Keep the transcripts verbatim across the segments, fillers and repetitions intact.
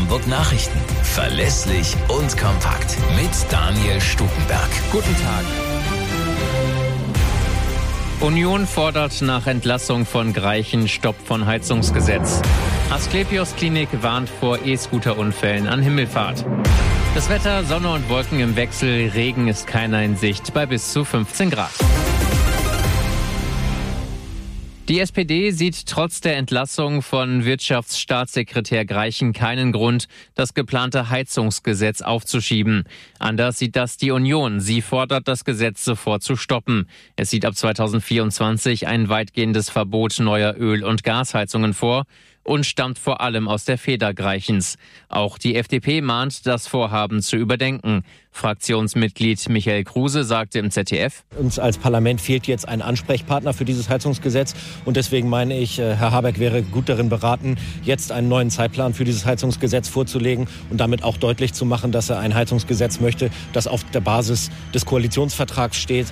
Hamburg Nachrichten. Verlässlich und kompakt. Mit Daniel Stukenberg. Guten Tag. Union fordert nach Entlassung von Greichen Stopp von Heizungsgesetz. Asklepios Klinik warnt vor E-Scooter-Unfällen an Himmelfahrt. Das Wetter, Sonne und Wolken im Wechsel, Regen ist keiner in Sicht bei bis zu fünfzehn Grad. Die S P D sieht trotz der Entlassung von Wirtschaftsstaatssekretär Greichen keinen Grund, das geplante Heizungsgesetz aufzuschieben. Anders sieht das die Union. Sie fordert, das Gesetz sofort zu stoppen. Es sieht ab zweitausendvierundzwanzig ein weitgehendes Verbot neuer Öl- und Gasheizungen vor und stammt vor allem aus der Feder Greichens. Auch die F D P mahnt, das Vorhaben zu überdenken. Fraktionsmitglied Michael Kruse sagte im Z D F: Uns als Parlament fehlt jetzt ein Ansprechpartner für dieses Heizungsgesetz. Und deswegen meine ich, Herr Habeck wäre gut darin beraten, jetzt einen neuen Zeitplan für dieses Heizungsgesetz vorzulegen und damit auch deutlich zu machen, dass er ein Heizungsgesetz möchte, das auf der Basis des Koalitionsvertrags steht.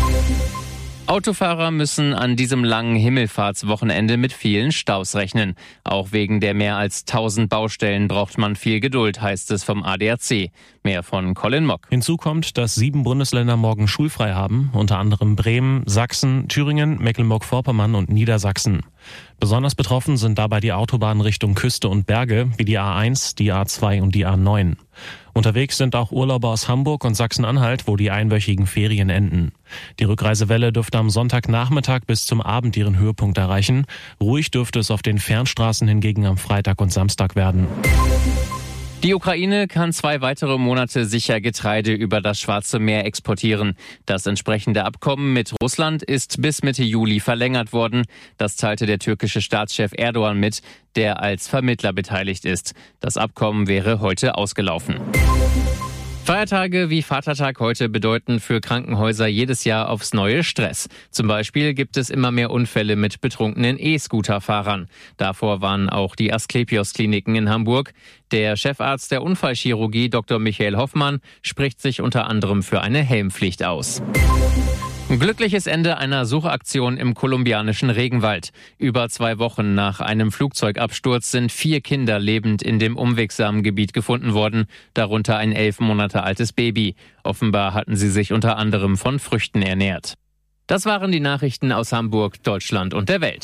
Autofahrer müssen an diesem langen Himmelfahrtswochenende mit vielen Staus rechnen. Auch wegen der mehr als tausend Baustellen braucht man viel Geduld, heißt es vom A D A C. Mehr von Colin Mock. Hinzu kommt, dass sieben Bundesländer morgen schulfrei haben, unter anderem Bremen, Sachsen, Thüringen, Mecklenburg-Vorpommern und Niedersachsen. Besonders betroffen sind dabei die Autobahnen Richtung Küste und Berge, wie die A eins, die A zwei und die A neun. Unterwegs sind auch Urlauber aus Hamburg und Sachsen-Anhalt, wo die einwöchigen Ferien enden. Die Rückreisewelle dürfte am Sonntagnachmittag bis zum Abend ihren Höhepunkt erreichen. Ruhig dürfte es auf den Fernstraßen hingegen am Freitag und Samstag werden. Die Ukraine kann zwei weitere Monate sicher Getreide über das Schwarze Meer exportieren. Das entsprechende Abkommen mit Russland ist bis Mitte Juli verlängert worden. Das teilte der türkische Staatschef Erdogan mit, der als Vermittler beteiligt ist. Das Abkommen wäre heute ausgelaufen. Feiertage wie Vatertag heute bedeuten für Krankenhäuser jedes Jahr aufs neue Stress. Zum Beispiel gibt es immer mehr Unfälle mit betrunkenen E-Scooter-Fahrern. Davor waren auch die Asklepios-Kliniken in Hamburg. Der Chefarzt der Unfallchirurgie, Doktor Michael Hoffmann, spricht sich unter anderem für eine Helmpflicht aus. Ein glückliches Ende einer Suchaktion im kolumbianischen Regenwald. Über zwei Wochen nach einem Flugzeugabsturz sind vier Kinder lebend in dem unwegsamen Gebiet gefunden worden, darunter ein elf Monate altes Baby. Offenbar hatten sie sich unter anderem von Früchten ernährt. Das waren die Nachrichten aus Hamburg, Deutschland und der Welt.